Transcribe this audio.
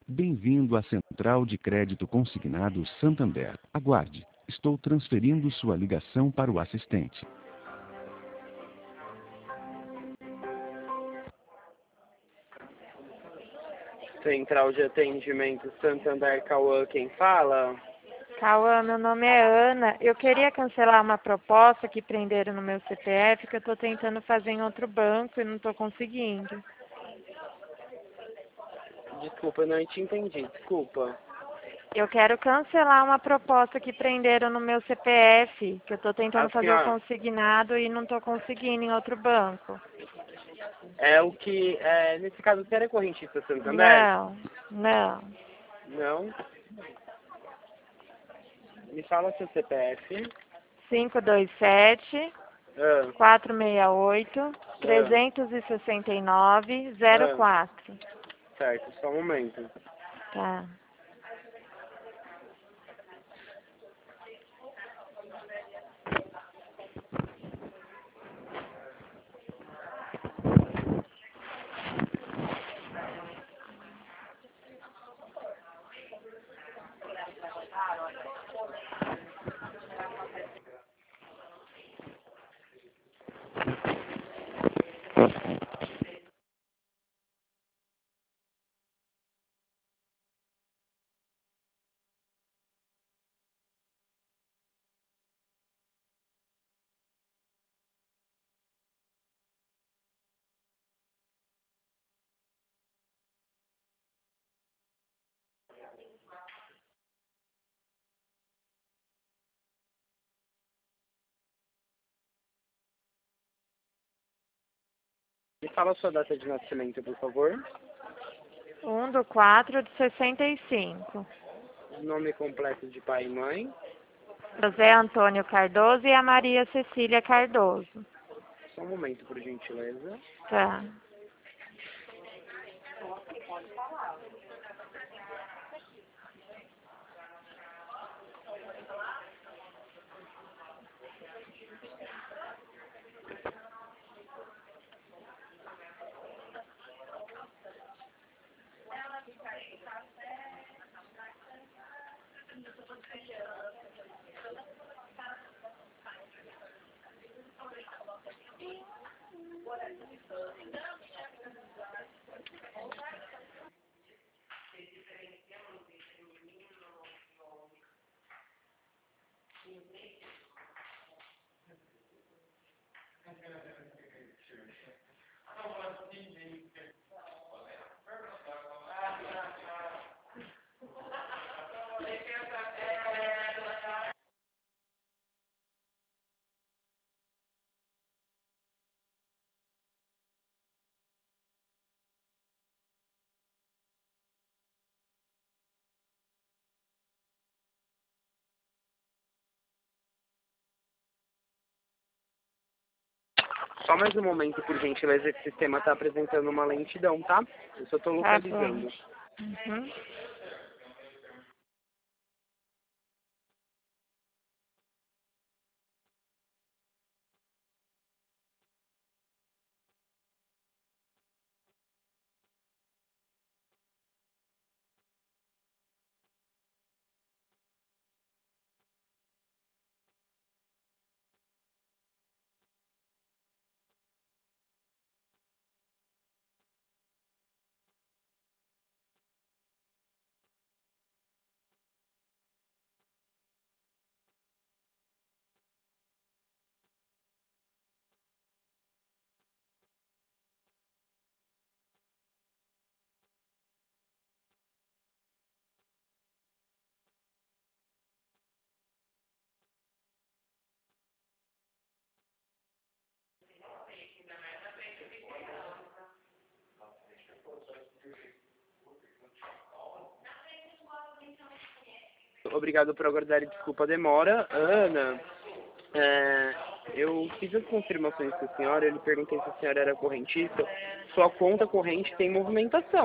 Bem-vindo à Central de Crédito Consignado Santander. Aguarde. Estou transferindo sua ligação para o assistente. Central de Atendimento Santander, Cauã, quem fala? Cauã, meu nome é Ana. Eu queria cancelar uma proposta que prenderam no meu CPF, que eu estou tentando fazer em outro banco e não estou conseguindo. Desculpa, eu não te entendi, desculpa. Eu quero cancelar uma proposta que prenderam no meu CPF, que eu estou tentando A fazer o senhora, consignado e não estou conseguindo em outro banco. nesse caso, você era correntista Santander? Não. Não? Me fala seu CPF. 527 Ah, 468 369 04. certo, só um momento. Tá. Me fala sua data de nascimento, por favor. 1/4/65. Nome completo de pai e mãe. José Antônio Cardoso e a Maria Cecília Cardoso. Só um momento, por gentileza. Tá. Só mais um momento, por gentileza, que o sistema está apresentando uma lentidão, tá? Eu só estou Tá bom. localizando. Uhum. Obrigado por aguardar e desculpa a demora. Ana, eu fiz as confirmações com a senhora, eu lhe perguntei se a senhora era correntista. Sua conta corrente tem movimentação.